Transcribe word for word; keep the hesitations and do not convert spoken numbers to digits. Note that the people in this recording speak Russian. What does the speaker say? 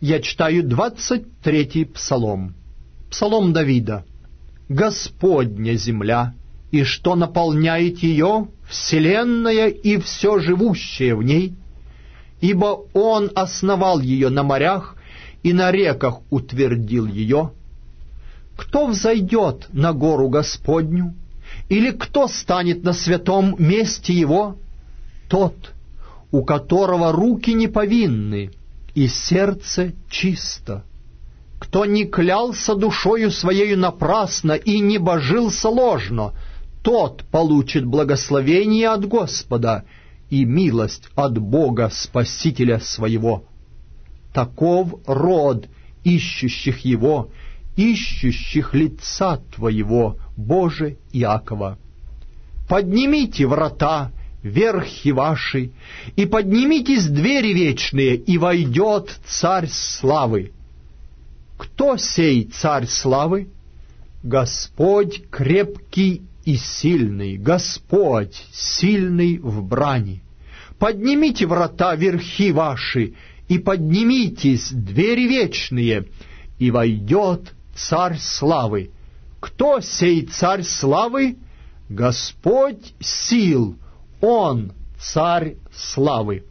Я читаю двадцать третий псалом. Псалом Давида. «Господня земля, и что наполняет ее, вселенная и все живущее в ней, ибо Он основал ее на морях и на реках утвердил ее. Кто взойдет на гору Господню, или кто станет на святом месте Его? Тот, у которого руки не повинны, и сердце чисто, кто не клялся душою своею напрасно и не божился ложно, тот получит благословение от Господа и милость от Бога Спасителя своего. Таков род ищущих Его, ищущих лица Твоего, Боже Иакова. Поднимите врата, верхи ваши, и поднимитесь двери вечные, и войдет Царь славы. Кто сей Царь славы? Господь крепкий и сильный, Господь сильный в брани. Поднимите врата, верхи ваши, и поднимитесь двери вечные, и войдет Царь славы. Кто сей Царь славы? Господь сил, Он Царь славы.